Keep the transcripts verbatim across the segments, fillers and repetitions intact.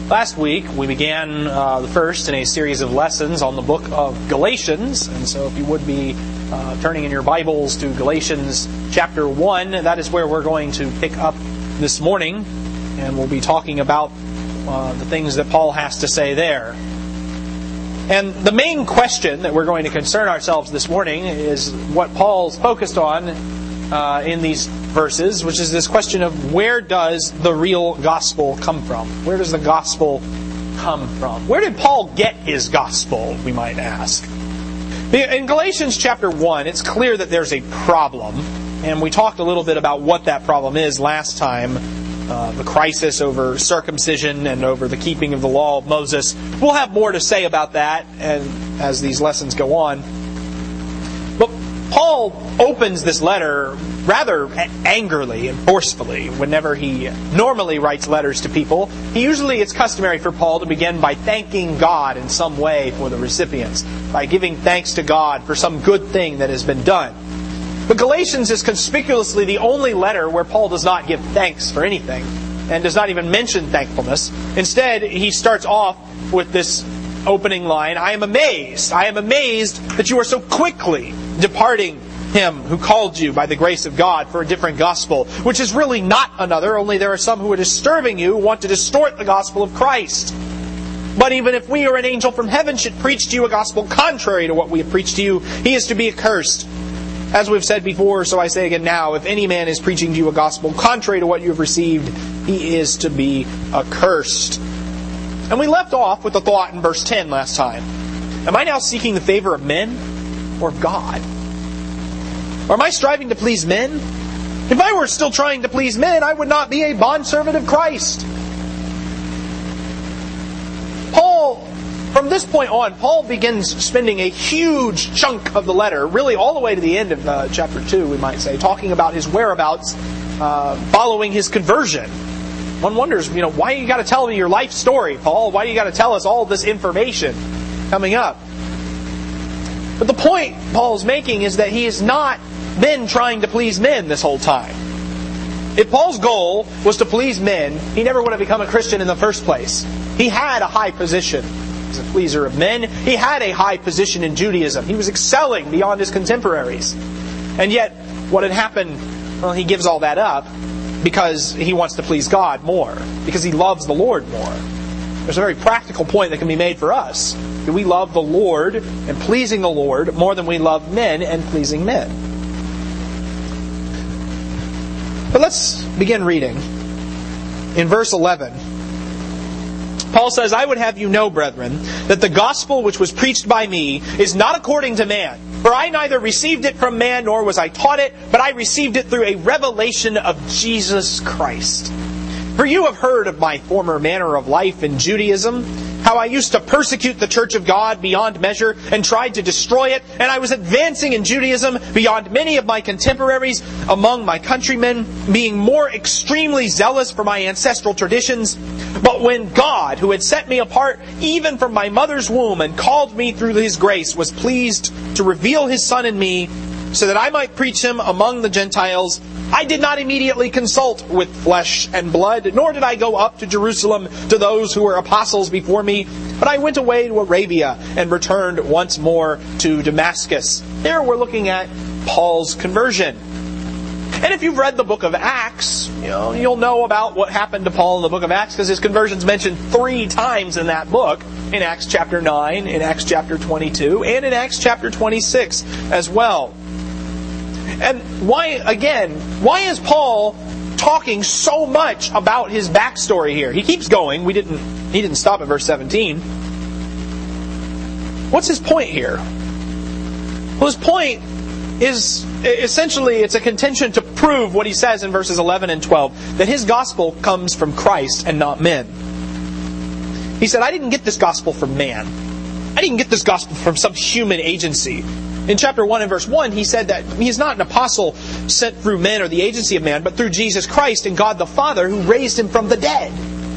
Last week, we began uh, the first in a series of lessons on the book of Galatians. And so if you would be uh, turning in your Bibles to Galatians chapter one, that is where we're going to pick up this morning. And we'll be talking about uh, the things that Paul has to say there. And the main question that we're going to concern ourselves this morning is what Paul's focused on uh, in these verses, which is this question of where does the real gospel come from? Where does the gospel come from? Where did Paul get his gospel, we might ask? In Galatians chapter one, it's clear that there's a problem. And we talked a little bit about what that problem is last time. Uh, the crisis over circumcision and over the keeping of the law of Moses. We'll have more to say about that and as these lessons go on. But Paul opens this letter rather angrily and forcefully whenever he normally writes letters to people. He usually, it's customary for Paul to begin by thanking God in some way for the recipients, by giving thanks to God for some good thing that has been done. But Galatians is conspicuously the only letter where Paul does not give thanks for anything and does not even mention thankfulness. Instead, he starts off with this opening line, I am amazed. I am amazed that you are so quickly departing Him who called you by the grace of God for a different gospel, which is really not another, only there are some who are disturbing you, who want to distort the gospel of Christ. But even if we or an angel from heaven should preach to you a gospel contrary to what we have preached to you, he is to be accursed. As we've said before, so I say again now, if any man is preaching to you a gospel contrary to what you have received, he is to be accursed. And we left off with the thought in verse ten last time. Am I now seeking the favor of men or of God? Or am I striving to please men? If I were still trying to please men, I would not be a bondservant of Christ. Paul... From this point on, Paul begins spending a huge chunk of the letter, really all the way to the end of uh, chapter two, we might say, talking about his whereabouts uh, following his conversion. One wonders, you know, why you got to tell me your life story, Paul? Why do you got to tell us all this information coming up? But the point Paul's making is that he has not been trying to please men this whole time. If Paul's goal was to please men, he never would have become a Christian in the first place. He had a high position as a pleaser of men. He had a high position in Judaism. He was excelling beyond his contemporaries. And yet, what had happened, well, he gives all that up because he wants to please God more. Because he loves the Lord more. There's a very practical point that can be made for us. Do we love the Lord and pleasing the Lord more than we love men and pleasing men? But let's begin reading. In verse eleven, Paul says, I would have you know, brethren, that the gospel which was preached by me is not according to man. For I neither received it from man, nor was I taught it, but I received it through a revelation of Jesus Christ. For you have heard of my former manner of life in Judaism, how I used to persecute the church of God beyond measure and tried to destroy it, and I was advancing in Judaism beyond many of my contemporaries among my countrymen, being more extremely zealous for my ancestral traditions. But when God, who had set me apart even from my mother's womb and called me through His grace, was pleased to reveal His Son in me, so that I might preach Him among the Gentiles, I did not immediately consult with flesh and blood, nor did I go up to Jerusalem to those who were apostles before me, but I went away to Arabia and returned once more to Damascus. There we're looking at Paul's conversion. And if you've read the book of Acts, you know, you'll know about what happened to Paul in the book of Acts, because his conversion's mentioned three times in that book. In Acts chapter nine, in Acts chapter twenty-two, and in Acts chapter twenty-six as well. And why, again, why is Paul talking so much about his backstory here? He keeps going. We didn't, he didn't stop at verse seventeen. What's his point here? Well, his point is essentially it's a contention to prove what he says in verses eleven and twelve, that his gospel comes from Christ and not men. He said, I didn't get this gospel from man. I didn't get this gospel from some human agency. In chapter one and verse one, he said that he is not an apostle sent through men or the agency of man, but through Jesus Christ and God the Father who raised Him from the dead.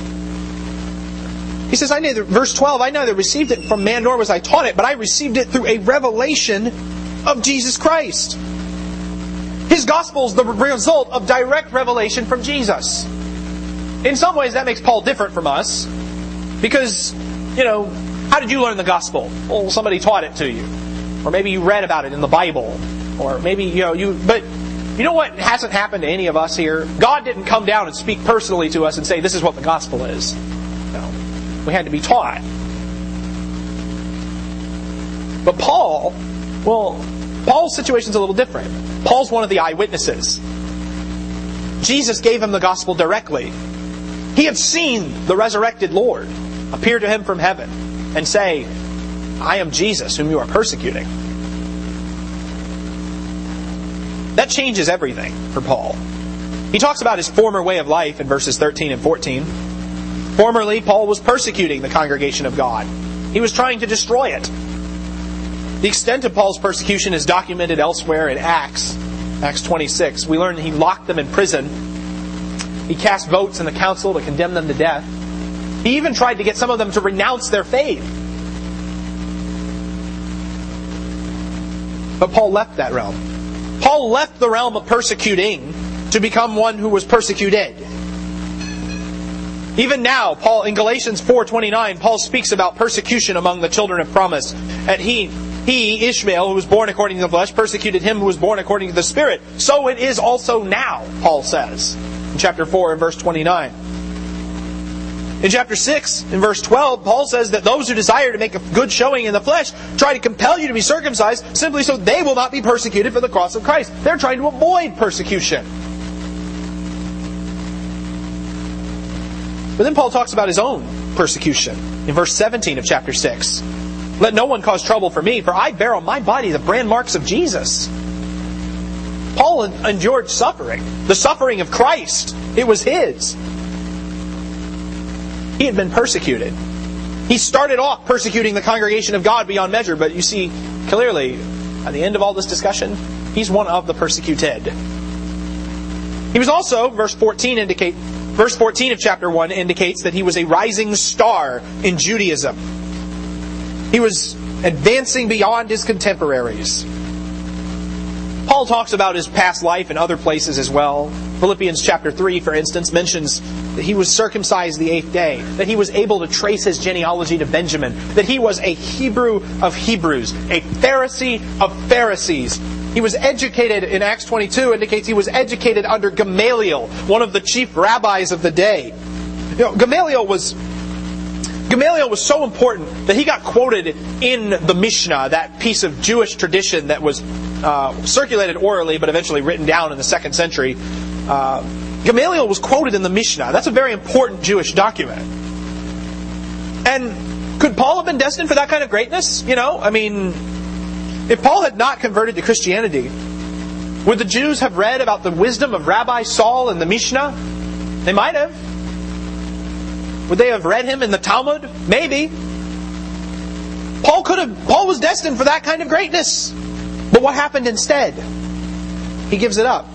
He says, I neither, verse twelve, I neither received it from man nor was I taught it, but I received it through a revelation of Jesus Christ. His gospel is the result of direct revelation from Jesus. In some ways that makes Paul different from us. Because, you know, how did you learn the gospel? Well, somebody taught it to you. Or maybe you read about it in the Bible. Or maybe, you know, you... But you know what hasn't happened to any of us here? God didn't come down and speak personally to us and say, this is what the gospel is. No. We had to be taught. But Paul, well, Paul's situation's a little different. Paul's one of the eyewitnesses. Jesus gave him the gospel directly. He had seen the resurrected Lord appear to him from heaven and say, I am Jesus whom you are persecuting. That changes everything for Paul. He talks about his former way of life in verses thirteen and fourteen. Formerly, Paul was persecuting the congregation of God. He was trying to destroy it. The extent of Paul's persecution is documented elsewhere in Acts, Acts twenty-six. We learn that he locked them in prison. He cast votes in the council to condemn them to death. He even tried to get some of them to renounce their faith. But Paul left that realm. Paul left the realm of persecuting to become one who was persecuted. Even now, Paul in Galatians four twenty-nine, Paul speaks about persecution among the children of promise. And he, he, Ishmael, who was born according to the flesh, persecuted him who was born according to the Spirit. So it is also now, Paul says, in chapter four and verse twenty-nine. In chapter six, in verse twelve, Paul says that those who desire to make a good showing in the flesh try to compel you to be circumcised simply so they will not be persecuted for the cross of Christ. They're trying to avoid persecution. But then Paul talks about his own persecution in verse seventeen of chapter six. Let no one cause trouble for me, for I bear on my body the brand marks of Jesus. Paul endured suffering. The suffering of Christ. It was his. He had been persecuted. He started off persecuting the congregation of God beyond measure, but you see clearly, at the end of all this discussion, he's one of the persecuted. He was also, verse fourteen indicate, verse fourteen of chapter one indicates that he was a rising star in Judaism. He was advancing beyond his contemporaries. Paul talks about his past life in other places as well. Philippians chapter three, for instance, mentions that he was circumcised the eighth day, that he was able to trace his genealogy to Benjamin, that he was a Hebrew of Hebrews, a Pharisee of Pharisees. He was educated, in Acts twenty-two, indicates he was educated under Gamaliel, one of the chief rabbis of the day. You know, Gamaliel was... Gamaliel was so important that he got quoted in the Mishnah, that piece of Jewish tradition that was uh, circulated orally but eventually written down in the second century. Uh, Gamaliel was quoted in the Mishnah. That's a very important Jewish document. And could Paul have been destined for that kind of greatness? You know, I mean, if Paul had not converted to Christianity, would the Jews have read about the wisdom of Rabbi Saul in the Mishnah? They might have. Would they have read him in the Talmud? Maybe. Paul could have. Paul was destined for that kind of greatness. But what happened instead? He gives it up.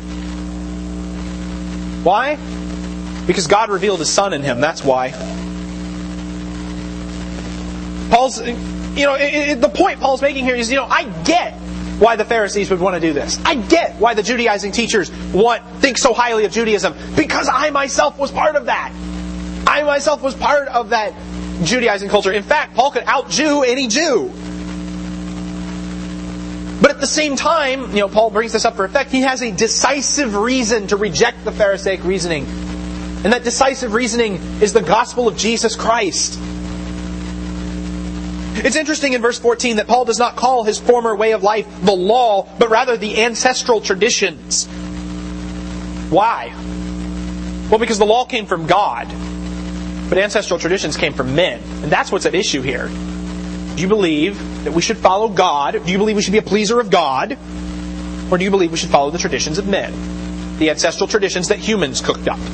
Why? Because God revealed His Son in him. That's why. Paul's, you know, it, it, the point Paul's making here is, you know, I get why the Pharisees would want to do this. I get why the Judaizing teachers want think so highly of Judaism, because I myself was part of that. I myself was part of that Judaizing culture. In fact, Paul could out-Jew any Jew. But at the same time, you know, Paul brings this up for effect, he has a decisive reason to reject the Pharisaic reasoning. And that decisive reasoning is the gospel of Jesus Christ. It's interesting in verse fourteen that Paul does not call his former way of life the law, but rather the ancestral traditions. Why? Well, because the law came from God. But ancestral traditions came from men. And that's what's at issue here. Do you believe that we should follow God? Do you believe we should be a pleaser of God? Or do you believe we should follow the traditions of men? The ancestral traditions that humans cooked up.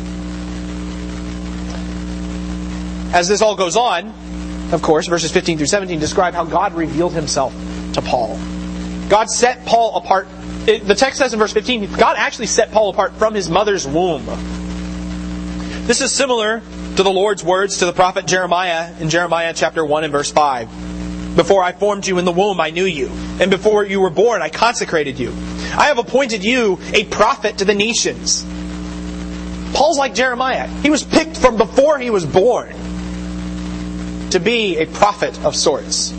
As this all goes on, of course, verses fifteen through seventeen describe how God revealed Himself to Paul. God set Paul apart. It, the text says in verse fifteen, God actually set Paul apart from his mother's womb. This is similar to the Lord's words to the prophet Jeremiah in Jeremiah chapter one and verse five. Before I formed you in the womb, I knew you. And before you were born, I consecrated you. I have appointed you a prophet to the nations. Paul's like Jeremiah. He was picked from before he was born. to be a prophet of sorts.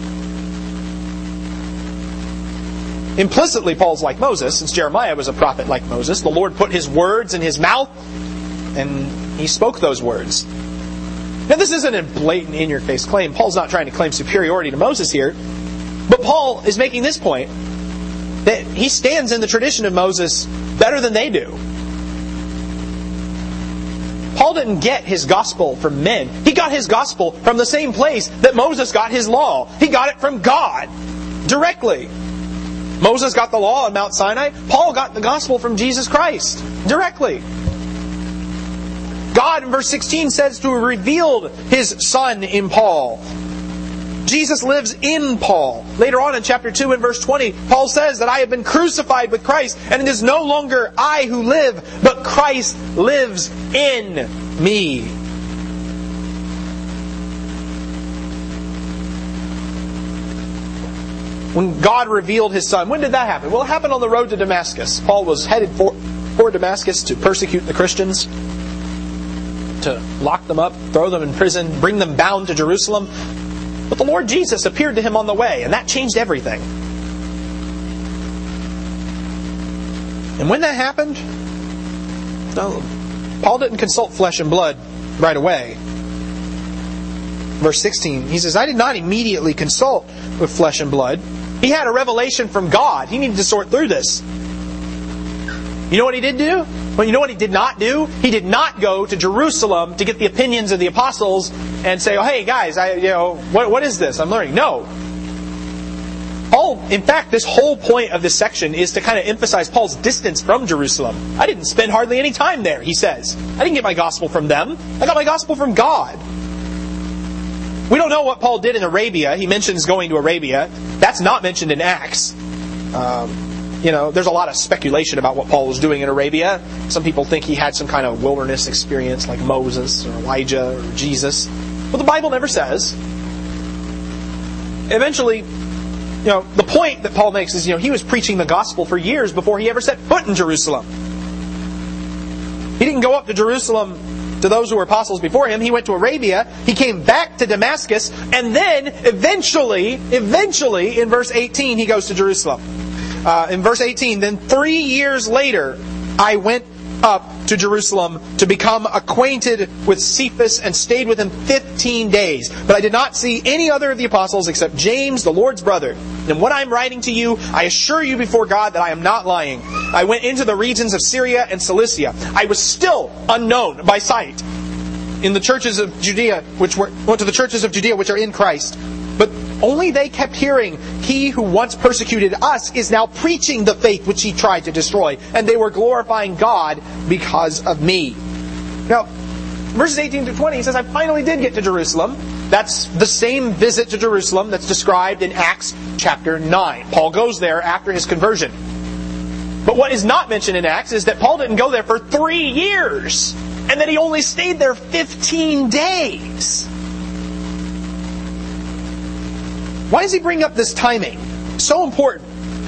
Implicitly, Paul's like Moses, since Jeremiah was a prophet like Moses. The Lord put His words in his mouth, and He spoke those words. Now, this isn't a blatant, in-your-face claim. Paul's not trying to claim superiority to Moses here. But Paul is making this point, that he stands in the tradition of Moses better than they do. Paul didn't get his gospel from men. He got his gospel from the same place that Moses got his law. He got it from God, directly. Moses got the law on Mount Sinai. Paul got the gospel from Jesus Christ, directly. God, in verse sixteen, says to have revealed His Son in Paul. Jesus lives in Paul. Later on in chapter two and verse twenty, Paul says that I have been crucified with Christ, and it is no longer I who live, but Christ lives in me. When God revealed His Son, when did that happen? Well, it happened on the road to Damascus. Paul was headed for, for Damascus to persecute the Christians, to lock them up, throw them in prison, bring them bound to Jerusalem. But the Lord Jesus appeared to him on the way, and that changed everything. And when that happened, no, Paul didn't consult flesh and blood right away. Verse sixteen, he says, I did not immediately consult with flesh and blood. He had a revelation from God. He needed to sort through this. You know what he did do? Well, you know what he did not do? He did not go to Jerusalem to get the opinions of the apostles and say, oh, hey guys, I, you know, what, what is this? I'm learning. No. Paul, in fact, this whole point of this section is to kind of emphasize Paul's distance from Jerusalem. I didn't spend hardly any time there, he says. I didn't get my gospel from them. I got my gospel from God. We don't know what Paul did in Arabia. He mentions going to Arabia. That's not mentioned in Acts. Um, you know, there's a lot of speculation about what Paul was doing in Arabia. Some people think he had some kind of wilderness experience like Moses or Elijah or Jesus. But the Bible never says. Eventually, you know, the point that Paul makes is, you know, he was preaching the gospel for years before he ever set foot in Jerusalem. He didn't go up to Jerusalem to those who were apostles before him. He went to Arabia. He came back to Damascus. And then, eventually, eventually, in verse eighteen, he goes to Jerusalem. Uh, in verse eighteen, then three years later, I went up to Jerusalem to become acquainted with Cephas and stayed with him fifteen days. But I did not see any other of the apostles except James, the Lord's brother. And what I'm writing to you, I assure you before God that I am not lying. I went into the regions of Syria and Cilicia. I was still unknown by sight in the churches of Judea, which were went to the churches of Judea which are in Christ. But only they kept hearing, he who once persecuted us is now preaching the faith which he tried to destroy. And they were glorifying God because of me. Now, verses eighteen to twenty, he says, I finally did get to Jerusalem. That's the same visit to Jerusalem that's described in Acts chapter nine. Paul goes there after his conversion. But what is not mentioned in Acts is that Paul didn't go there for three years. And that he only stayed there fifteen days. Why does he bring up this timing? So important.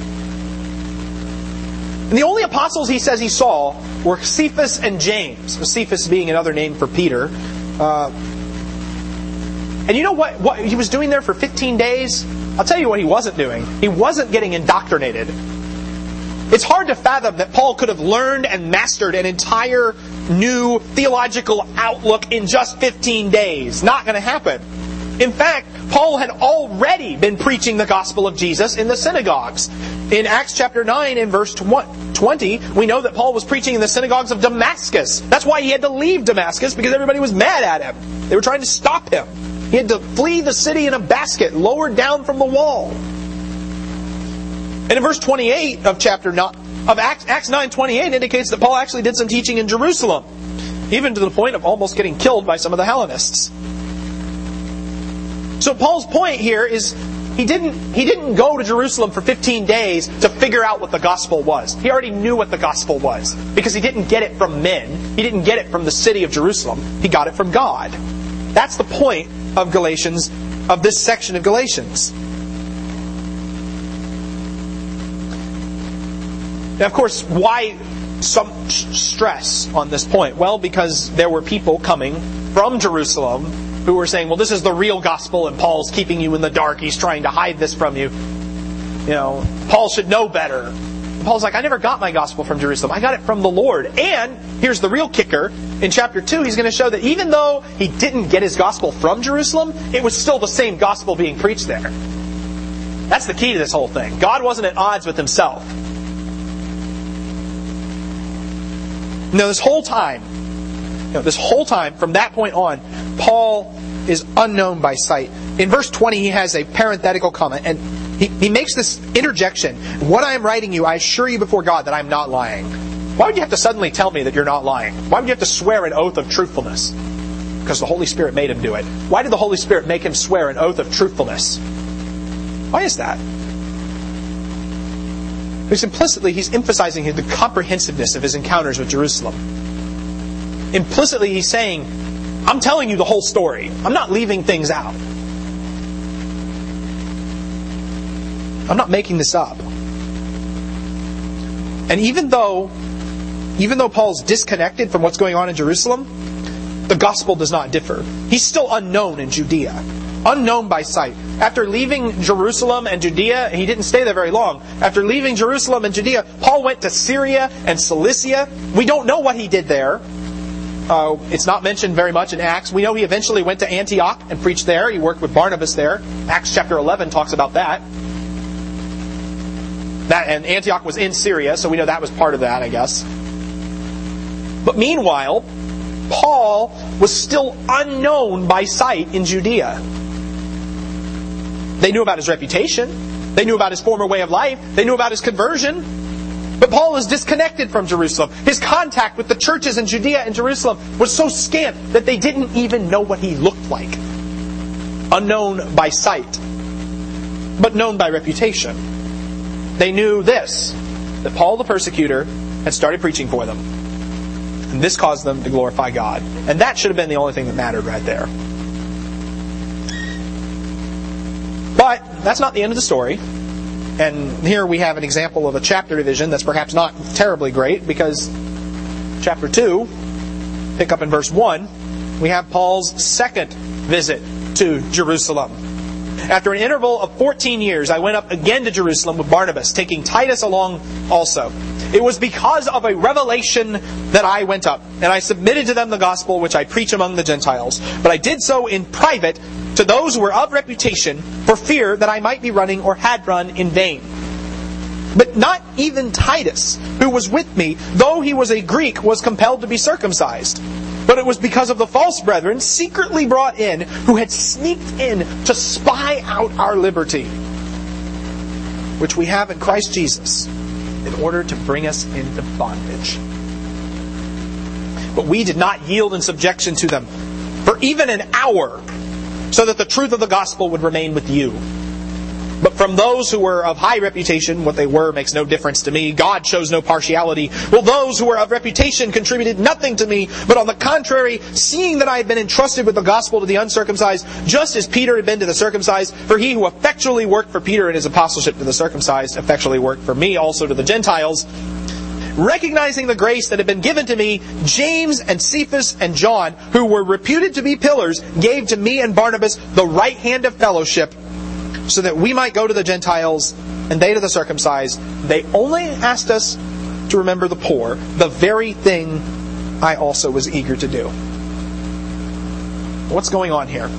And the only apostles he says he saw were Cephas and James. Cephas being another name for Peter. Uh, and you know what, what he was doing there for fifteen days? I'll tell you what he wasn't doing. He wasn't getting indoctrinated. It's hard to fathom that Paul could have learned and mastered an entire new theological outlook in just fifteen days. Not going to happen. In fact, Paul had already been preaching the gospel of Jesus in the synagogues. In Acts chapter nine and verse twenty, we know that Paul was preaching in the synagogues of Damascus. That's why he had to leave Damascus, because everybody was mad at him. They were trying to stop him. He had to flee the city in a basket, lowered down from the wall. And in verse twenty-eight of chapter nine, of Acts, Acts nine twenty-eight indicates that Paul actually did some teaching in Jerusalem, even to the point of almost getting killed by some of the Hellenists. So Paul's point here is he didn't he didn't go to Jerusalem for fifteen days to figure out what the gospel was. He already knew what the gospel was, because he didn't get it from men. He didn't get it from the city of Jerusalem. He got it from God. That's the point of Galatians, of this section of Galatians. Now, of course, why some stress on this point? Well, because there were people coming from Jerusalem who were saying, well, this is the real gospel and Paul's keeping you in the dark. He's trying to hide this from you. You know, Paul should know better. And Paul's like, I never got my gospel from Jerusalem. I got it from the Lord. And here's the real kicker. In chapter two, he's going to show that even though he didn't get his gospel from Jerusalem, it was still the same gospel being preached there. That's the key to this whole thing. God wasn't at odds with himself. No, this whole time, you know, this whole time, from that point on, Paul is unknown by sight. In verse twenty, he has a parenthetical comment, and he, he makes this interjection. What I am writing you, I assure you before God that I am not lying. Why would you have to suddenly tell me that you're not lying? Why would you have to swear an oath of truthfulness? Because the Holy Spirit made him do it. Why did the Holy Spirit make him swear an oath of truthfulness? Why is that? Because implicitly, he's emphasizing the comprehensiveness of his encounters with Jerusalem. Implicitly, he's saying, I'm telling you the whole story. I'm not leaving things out. I'm not making this up. And even though, even though Paul's disconnected from what's going on in Jerusalem, the gospel does not differ. He's still unknown in Judea. Unknown by sight. After leaving Jerusalem and Judea, he didn't stay there very long. After leaving Jerusalem and Judea, Paul went to Syria and Cilicia. We don't know what he did there. Uh, it's not mentioned very much in Acts. We know he eventually went to Antioch and preached there. He worked with Barnabas there. Acts chapter eleven talks about that. That and Antioch was in Syria, so we know that was part of that, I guess. But meanwhile, Paul was still unknown by sight in Judea. They knew about his reputation. They knew about his former way of life. They knew about his conversion. But Paul was disconnected from Jerusalem. His contact with the churches in Judea and Jerusalem was so scant that they didn't even know what he looked like. Unknown by sight, but known by reputation. They knew this, that Paul the persecutor had started preaching for them. And this caused them to glorify God. And that should have been the only thing that mattered right there. But that's not the end of the story. And here we have an example of a chapter division that's perhaps not terribly great, because chapter two, pick up in verse one, we have Paul's second visit to Jerusalem. After an interval of fourteen years, I went up again to Jerusalem with Barnabas, taking Titus along also. It was because of a revelation that I went up, and I submitted to them the gospel which I preach among the Gentiles. But I did so in private to those who were of reputation, for fear that I might be running or had run in vain. But not even Titus, who was with me, though he was a Greek, was compelled to be circumcised. But it was because of the false brethren secretly brought in, who had sneaked in to spy out our liberty, which we have in Christ Jesus, in order to bring us into bondage. But we did not yield in subjection to them for even an hour, so that the truth of the gospel would remain with you. But from those who were of high reputation, what they were makes no difference to me. God shows no partiality. Well, those who were of reputation contributed nothing to me, but on the contrary, seeing that I had been entrusted with the gospel to the uncircumcised, just as Peter had been to the circumcised, for he who effectually worked for Peter in his apostleship to the circumcised, effectually worked for me also to the Gentiles. Recognizing the grace that had been given to me, James and Cephas and John, who were reputed to be pillars, gave to me and Barnabas the right hand of fellowship, so that we might go to the Gentiles and they to the circumcised. They only asked us to remember the poor, the very thing I also was eager to do. What's going on here?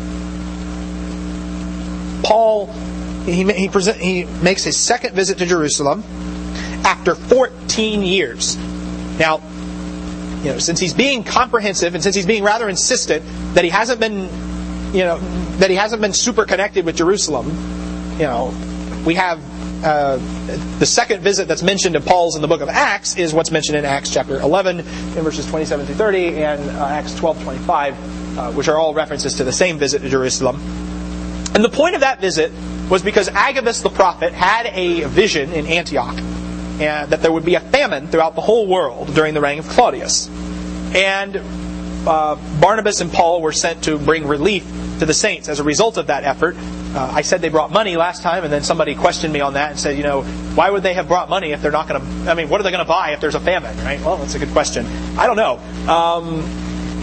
Paul, he, he, present, he makes his second visit to Jerusalem after fourteen years. Now, you know, since he's being comprehensive and since he's being rather insistent that he hasn't been, you know, that he hasn't been super connected with Jerusalem, you know, we have uh, the second visit that's mentioned in Paul's in the book of Acts is what's mentioned in Acts chapter eleven, in verses twenty-seven through thirty, and uh, Acts twelve twenty-five, uh, which are all references to the same visit to Jerusalem. And the point of that visit was because Agabus the prophet had a vision in Antioch, and that there would be a famine throughout the whole world during the reign of Claudius. And uh, Barnabas and Paul were sent to bring relief to the saints as a result of that effort. Uh, I said they brought money last time, and then somebody questioned me on that and said, you know, why would they have brought money if they're not going to, I mean, what are they going to buy if there's a famine, right? Well, that's a good question. I don't know. Um,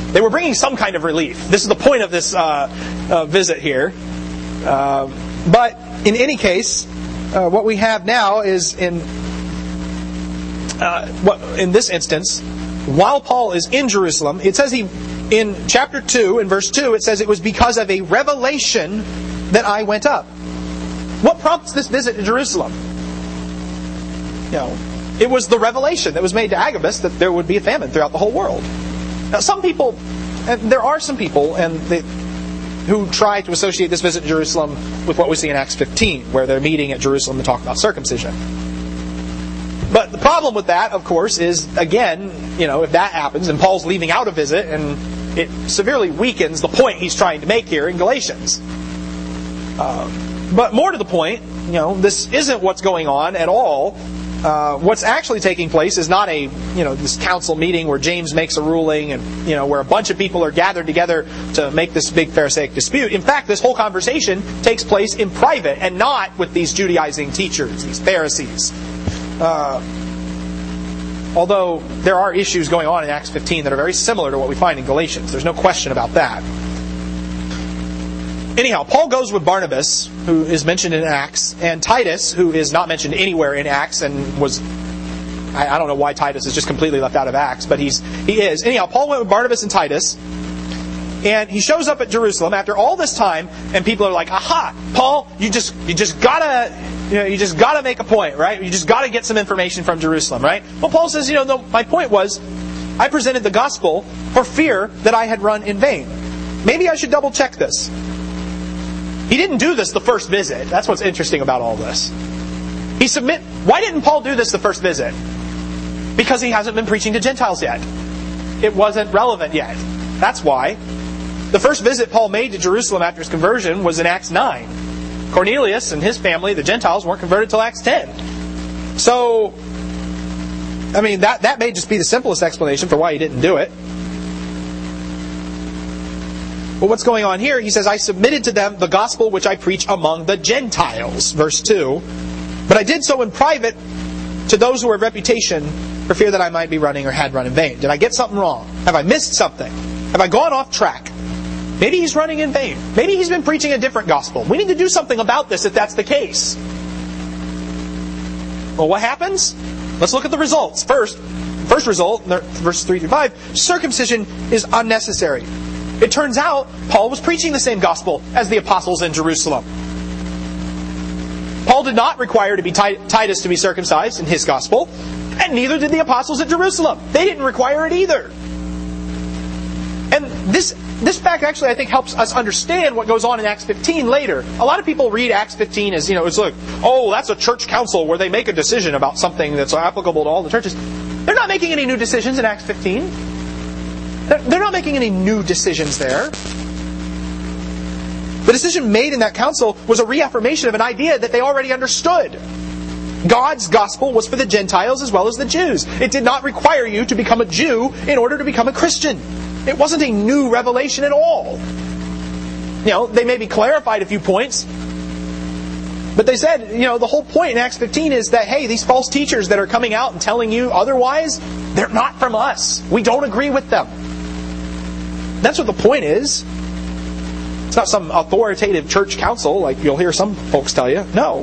They were bringing some kind of relief. This is the point of this uh, uh, visit here. Uh, but in any case, uh, what we have now is in uh, what in this instance, while Paul is in Jerusalem, it says he in chapter two, in verse two, it says it was because of a revelation that I went up. What prompts this visit to Jerusalem? You know, it was the revelation that was made to Agabus that there would be a famine throughout the whole world. Now, some people, and there are some people, and they, who try to associate this visit to Jerusalem with what we see in Acts fifteen, where they're meeting at Jerusalem to talk about circumcision. But the problem with that, of course, is, again, you know, if that happens, and Paul's leaving out a visit, and it severely weakens the point he's trying to make here in Galatians. Uh, but more to the point, you know, this isn't what's going on at all. Uh, what's actually taking place is not a, you know, this council meeting where James makes a ruling and, you know, where a bunch of people are gathered together to make this big Pharisaic dispute. In fact, this whole conversation takes place in private and not with these Judaizing teachers, these Pharisees. Uh, although there are issues going on in Acts fifteen that are very similar to what we find in Galatians. There's no question about that. Anyhow, Paul goes with Barnabas, who is mentioned in Acts, and Titus, who is not mentioned anywhere in Acts and was... I, I don't know why Titus is just completely left out of Acts, but he's he is. Anyhow, Paul went with Barnabas and Titus, and he shows up at Jerusalem after all this time, and people are like, aha, Paul, you just you just gotta you know you just gotta make a point, right? You just gotta get some information from Jerusalem, right? Well, Paul says, you know, no, my point was, I presented the gospel for fear that I had run in vain. Maybe I should double check this. He didn't do this the first visit. That's what's interesting about all this. He submit. Why didn't Paul do this the first visit? Because he hasn't been preaching to Gentiles yet. It wasn't relevant yet. That's why. The first visit Paul made to Jerusalem after his conversion was in Acts nine. Cornelius and his family, the Gentiles, weren't converted till Acts ten. So, I mean, that, that may just be the simplest explanation for why he didn't do it. But what's going on here? He says, I submitted to them the gospel which I preach among the Gentiles. Verse two. But I did so in private to those who were of reputation for fear that I might be running or had run in vain. Did I get something wrong? Have I missed something? Have I gone off track? Maybe he's running in vain. Maybe he's been preaching a different gospel. We need to do something about this if that's the case. Well, what happens? Let's look at the results. First, first result, verses three through five, circumcision is unnecessary. It turns out Paul was preaching the same gospel as the apostles in Jerusalem. Paul did not require to be Titus to be circumcised in his gospel, and neither did the apostles at Jerusalem. They didn't require it either. And this this fact actually, I think, helps us understand what goes on in Acts fifteen later. A lot of people read Acts fifteen as, you know, it's like, oh, that's a church council where they make a decision about something that's applicable to all the churches. They're not making any new decisions in Acts fifteen. They're not making any new decisions there. The decision made in that council was a reaffirmation of an idea that they already understood. God's gospel was for the Gentiles as well as the Jews. It did not require you to become a Jew in order to become a Christian. It wasn't a new revelation at all. You know, they maybe clarified a few points, but they said, you know, the whole point in Acts fifteen is that, hey, these false teachers that are coming out and telling you otherwise, they're not from us. We don't agree with them. That's what the point is. It's not some authoritative church council like you'll hear some folks tell you. No.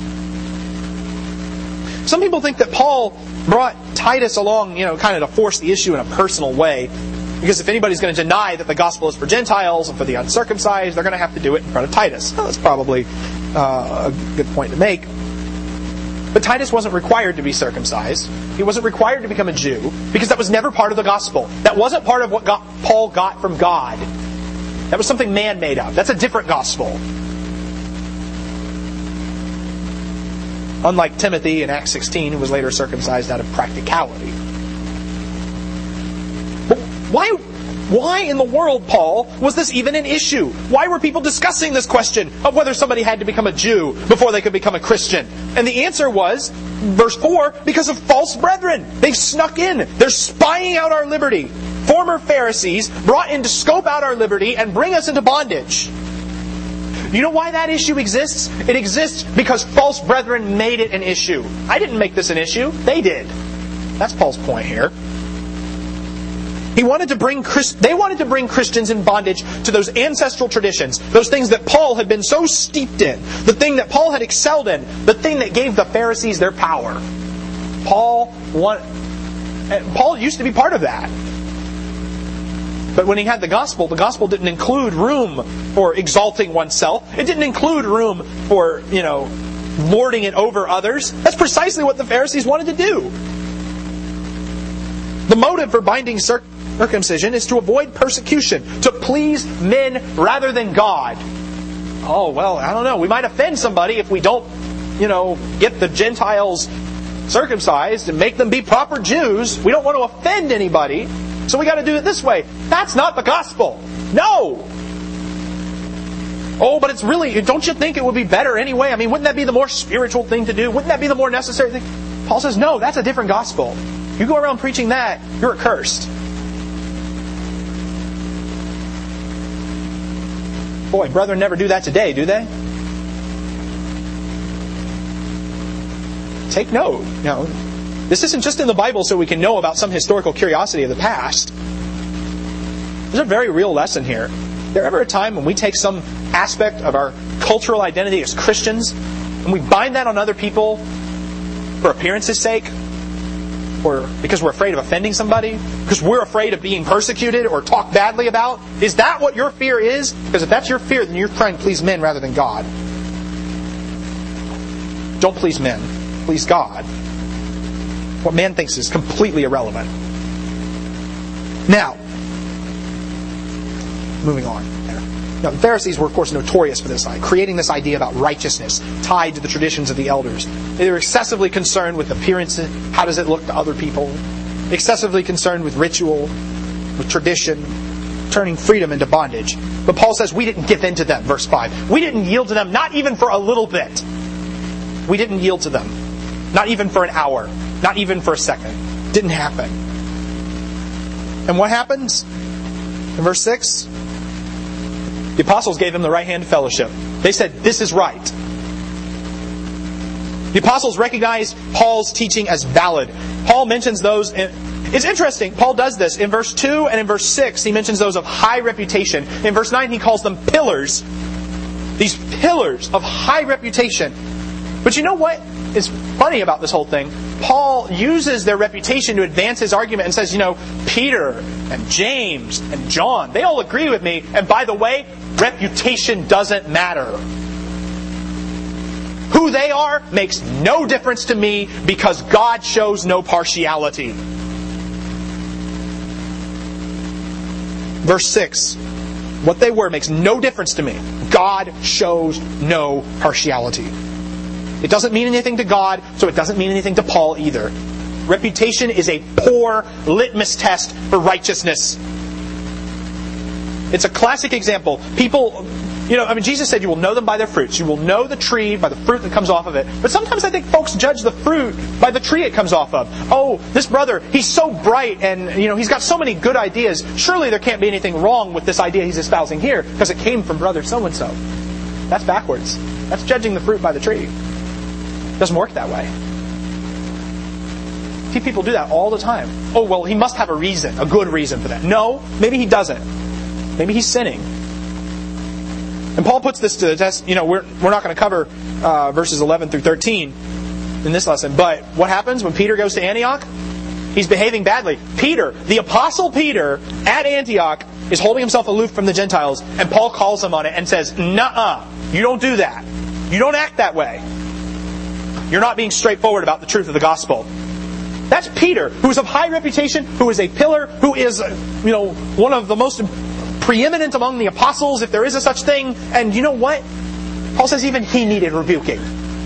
Some people think that Paul brought Titus along, you know, kind of to force the issue in a personal way. Because if anybody's going to deny that the gospel is for Gentiles and for the uncircumcised, they're going to have to do it in front of Titus. Well, that's probably uh, a good point to make. But Titus wasn't required to be circumcised. He wasn't required to become a Jew, because that was never part of the gospel. That wasn't part of what God, Paul got from God. That was something man made up. That's a different gospel. Unlike Timothy in Acts sixteen, who was later circumcised out of practicality. But why, why in the world, Paul, was this even an issue? Why were people discussing this question of whether somebody had to become a Jew before they could become a Christian? And the answer was, verse four, because of false brethren. They've snuck in. They're spying out our liberty. Former Pharisees brought in to scope out our liberty and bring us into bondage. You know why that issue exists? It exists because false brethren made it an issue. I didn't make this an issue. They did. That's Paul's point here. He wanted to bring Christ- they wanted to bring Christians in bondage to those ancestral traditions, those things that Paul had been so steeped in, the thing that Paul had excelled in, the thing that gave the Pharisees their power. Paul want- Paul used to be part of that. But when he had the gospel, the gospel didn't include room for exalting oneself. It didn't include room for, you know, lording it over others. That's precisely what the Pharisees wanted to do. The motive for binding circumcision is to avoid persecution, to please men rather than God. Oh, well, I don't know. We might offend somebody if we don't, you know, get the Gentiles circumcised and make them be proper Jews. We don't want to offend anybody, so we got to do it this way. That's not the gospel. No! Oh, but it's really, don't you think it would be better anyway? I mean, wouldn't that be the more spiritual thing to do? Wouldn't that be the more necessary thing? Paul says, no, that's a different gospel. You go around preaching that, you're accursed. Boy, brethren never do that today, do they? Take note. You know, this isn't just in the Bible so we can know about some historical curiosity of the past. There's a very real lesson here. There ever a time when we take some aspect of our cultural identity as Christians and we bind that on other people for appearance's sake? Or because we're afraid of offending somebody? Because we're afraid of being persecuted or talked badly about? Is that what your fear is? Because if that's your fear, then you're trying to please men rather than God. Don't please men. Please God. What man thinks is completely irrelevant. Now, moving on. Now, the Pharisees were, of course, notorious for this, like, creating this idea about righteousness tied to the traditions of the elders. They were excessively concerned with appearance, how does it look to other people, excessively concerned with ritual, with tradition, turning freedom into bondage. But Paul says we didn't give in to them, verse five. We didn't yield to them, not even for a little bit. We didn't yield to them. Not even for an hour. Not even for a second. Didn't happen. And what happens? In verse six, the apostles gave him the right hand of fellowship. They said, this is right. The apostles recognized Paul's teaching as valid. Paul mentions those. In, it's interesting. Paul does this. In verse two and in verse six, he mentions those of high reputation. In verse nine, he calls them pillars. These pillars of high reputation. But you know what is funny about this whole thing? Paul uses their reputation to advance his argument and says, you know, Peter and James and John, they all agree with me. And by the way, reputation doesn't matter. Who they are makes no difference to me because God shows no partiality. Verse six. What they were makes no difference to me. God shows no partiality. It doesn't mean anything to God, so it doesn't mean anything to Paul either. Reputation is a poor litmus test for righteousness. It's a classic example. People, you know, I mean, Jesus said you will know them by their fruits. You will know the tree by the fruit that comes off of it. But sometimes I think folks judge the fruit by the tree it comes off of. Oh, this brother, he's so bright and, you know, he's got so many good ideas. Surely there can't be anything wrong with this idea he's espousing here because it came from brother so-and-so. That's backwards. That's judging the fruit by the tree. It doesn't work that way. See, people do that all the time. Oh, well, he must have a reason, a good reason for that. No, maybe he doesn't. Maybe he's sinning. And Paul puts this to the test. You know, we're we're not going to cover uh, verses eleven through thirteen in this lesson. But what happens when Peter goes to Antioch? He's behaving badly. Peter, the Apostle Peter, at Antioch, is holding himself aloof from the Gentiles. And Paul calls him on it and says, nuh-uh, you don't do that. You don't act that way. You're not being straightforward about the truth of the gospel. That's Peter, who is of high reputation, who is a pillar, who is, you know, one of the most preeminent among the apostles, if there is a such thing. And you know what? Paul says even he needed rebuking.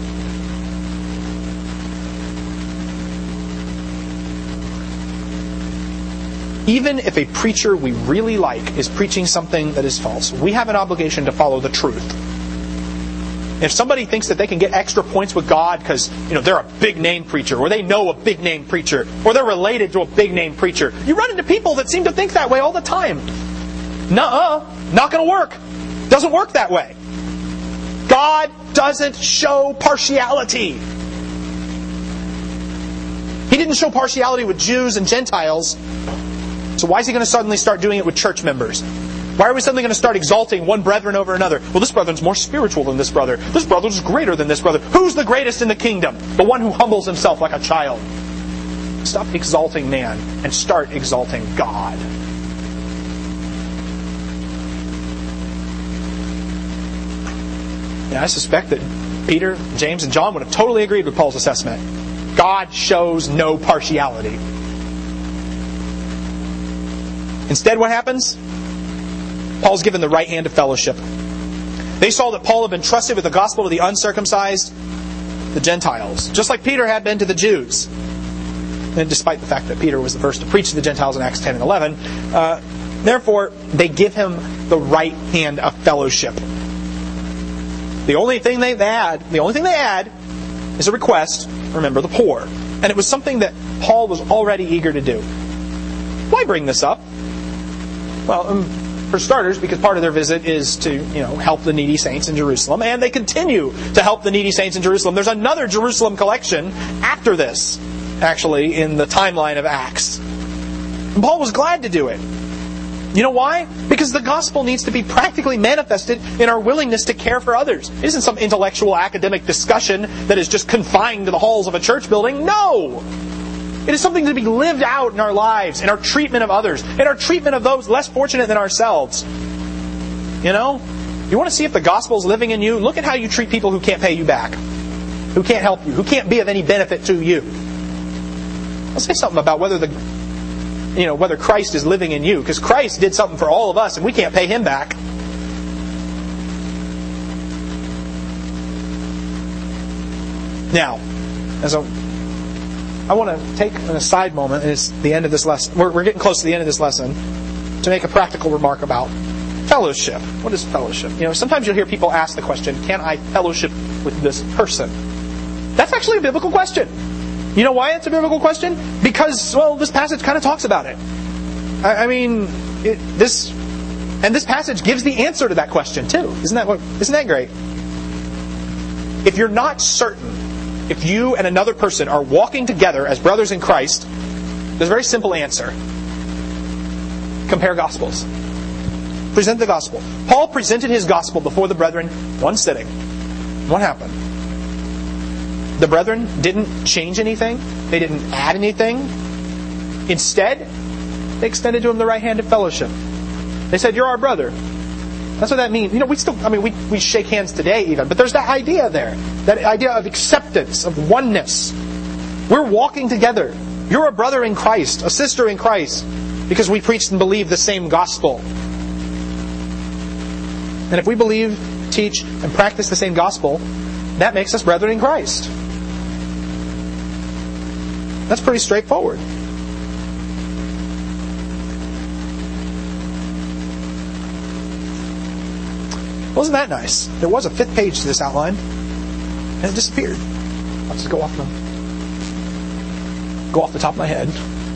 Even if a preacher we really like is preaching something that is false, we have an obligation to follow the truth. If somebody thinks that they can get extra points with God because, you know, they're a big name preacher, or they know a big name preacher, or they're related to a big name preacher, you run into people that seem to think that way all the time. Nuh-uh, not going to work. Doesn't work that way. God doesn't show partiality. He didn't show partiality with Jews and Gentiles So why is he going to suddenly start doing it with church members? Why are we suddenly going to start exalting one brethren over another? Well, this brethren's more spiritual than this brother. This brother's greater than this brother. Who's the greatest in the kingdom? The one who humbles himself like a child. Stop exalting man and start exalting God. Yeah, I suspect that Peter, James, and John would have totally agreed with Paul's assessment. God shows no partiality. Instead, what happens? Paul's given the right hand of fellowship. They saw that Paul had been trusted with the gospel to the uncircumcised, the Gentiles, just like Peter had been to the Jews. And despite the fact that Peter was the first to preach to the Gentiles in Acts ten and eleven, uh, therefore, they give him the right hand of fellowship. The only thing they add, the only thing they add is a request, remember the poor. And it was something that Paul was already eager to do. Why bring this up? Well, um, for starters, because part of their visit is to, you know, help the needy saints in Jerusalem, and they continue to help the needy saints in Jerusalem. There's another Jerusalem collection after this, actually, in the timeline of Acts. And Paul was glad to do it. You know why? Because the gospel needs to be practically manifested in our willingness to care for others. It isn't some intellectual academic discussion that is just confined to the halls of a church building. No! It is something to be lived out in our lives, in our treatment of others, in our treatment of those less fortunate than ourselves. You know? You want to see if the gospel is living in you? Look at how you treat people who can't pay you back, who can't help you, who can't be of any benefit to you. I'll say something about whether the, you know, whether Christ is living in you, because Christ did something for all of us, and we can't pay Him back. Now, as a I want to take an aside moment, and it's the end of this lesson. We're, we're getting close to the end of this lesson, to make a practical remark about fellowship. What is fellowship? You know, sometimes you'll hear people ask the question, can I fellowship with this person? That's actually a biblical question. You know why it's a biblical question? Because, well, this passage kind of talks about it. I, I mean, it, this, and this passage gives the answer to that question too. Isn't that what? Isn't that great? If you're not certain, if you and another person are walking together as brothers in Christ, there's a very simple answer. Compare Gospels. Present the Gospel. Paul presented his Gospel before the brethren one sitting. What happened? The brethren didn't change anything. They didn't add anything. Instead, they extended to him the right hand of fellowship. They said, "You're our brother." That's what that means. You know, we still, I mean, we, we shake hands today even, but there's that idea there. That idea of acceptance, of oneness. We're walking together. You're a brother in Christ, a sister in Christ, because we preach and believe the same gospel. And if we believe, teach, and practice the same gospel, that makes us brethren in Christ. That's pretty straightforward. Wasn't that nice? There was a fifth page to this outline, and it disappeared. I'll just go off the go off the top of my head.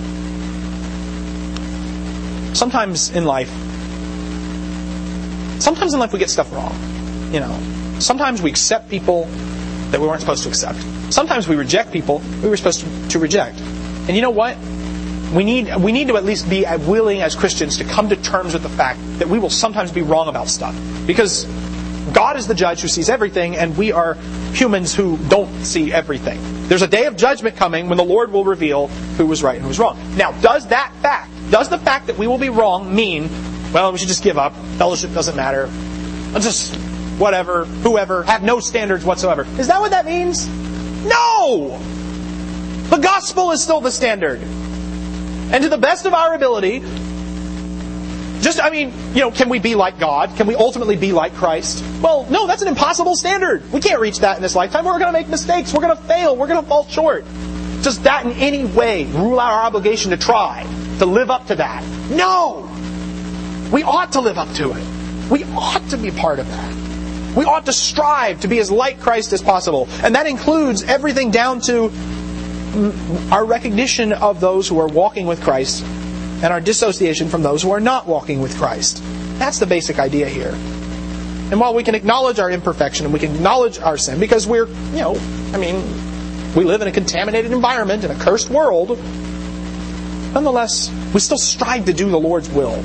Sometimes in life, sometimes in life we get stuff wrong. You know, sometimes we accept people that we weren't supposed to accept. Sometimes we reject people we were supposed to, to reject. And you know what? We need we need to at least be willing as Christians to come to terms with the fact that we will sometimes be wrong about stuff. Because God is the judge who sees everything, and we are humans who don't see everything. There's a day of judgment coming when the Lord will reveal who was right and who was wrong. Now, does that fact, does the fact that we will be wrong mean, well, we should just give up, fellowship doesn't matter, let's just, whatever, whoever, have no standards whatsoever? Is that what that means? No! The gospel is still the standard. And to the best of our ability, just, I mean, you know, can we be like God? Can we ultimately be like Christ? Well, no, that's an impossible standard. We can't reach that in this lifetime. We're going to make mistakes. We're going to fail. We're going to fall short. Does that in any way rule out our obligation to try to live up to that? No! We ought to live up to it. We ought to be part of that. We ought to strive to be as like Christ as possible. And that includes everything down to our recognition of those who are walking with Christ and our dissociation from those who are not walking with Christ. That's the basic idea here. And while we can acknowledge our imperfection and we can acknowledge our sin, because we're, you know, I mean, we live in a contaminated environment in a cursed world, nonetheless, we still strive to do the Lord's will.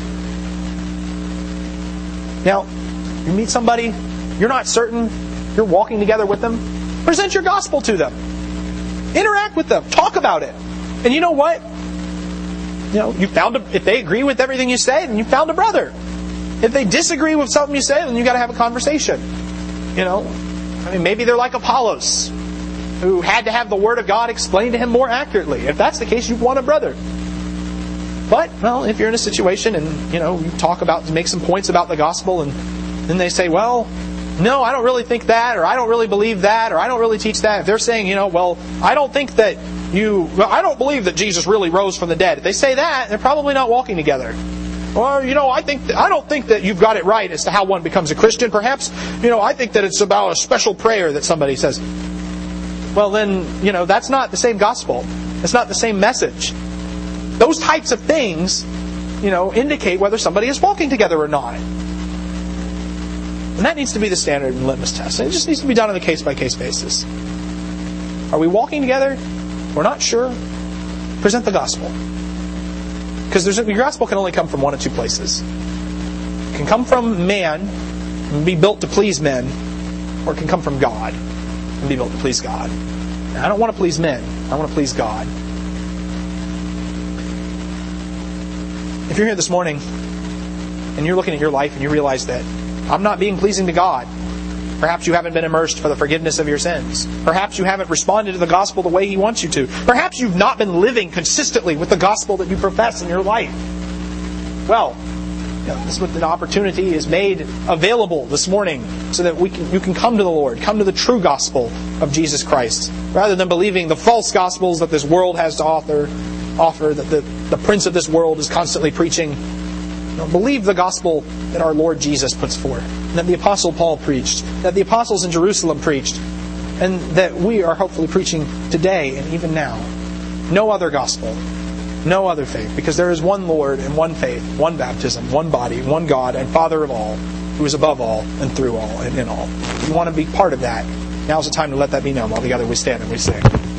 Now, you meet somebody, you're not certain, you're walking together with them, present your gospel to them. Interact with them. Talk about it. And you know what? You know, you found a, if they agree with everything you say, then you found a brother. If they disagree with something you say, then you got to have a conversation. You know, I mean, maybe they're like Apollos, who had to have the Word of God explained to him more accurately. If that's the case, you want a brother. But, well, if you're in a situation and, you know, you talk about, make some points about the gospel, and then they say, well, no, I don't really think that, or I don't really believe that, or I don't really teach that. If they're saying, you know, well, I don't think that you, well, I don't believe that Jesus really rose from the dead. If they say that, they're probably not walking together. Or, you know, I think that, I don't think that you've got it right as to how one becomes a Christian. Perhaps, you know, I think that it's about a special prayer that somebody says. Well, then, you know, that's not the same gospel. It's not the same message. Those types of things, you know, indicate whether somebody is walking together or not. And that needs to be the standard and litmus test. And it just needs to be done on a case-by-case basis. Are we walking together? We're not sure. Present the gospel. Because there's, your gospel can only come from one of two places. It can come from man and be built to please men, or it can come from God and be built to please God. Now, I don't want to please men. I want to please God. If you're here this morning and you're looking at your life and you realize that I'm not being pleasing to God, perhaps you haven't been immersed for the forgiveness of your sins. Perhaps you haven't responded to the gospel the way He wants you to. Perhaps you've not been living consistently with the gospel that you profess in your life. Well, you know, this is what the opportunity is made available this morning so that we can, you can come to the Lord, come to the true gospel of Jesus Christ, rather than believing the false gospels that this world has to offer, offer that the, the prince of this world is constantly preaching. You know, believe the gospel that our Lord Jesus puts forth, that the Apostle Paul preached, that the apostles in Jerusalem preached, and that we are hopefully preaching today and even now. No other gospel, no other faith, because there is one Lord and one faith, one baptism, one body, one God and Father of all, who is above all and through all and in all. If you want to be part of that, now's the time to let that be known. While together we stand and we sing.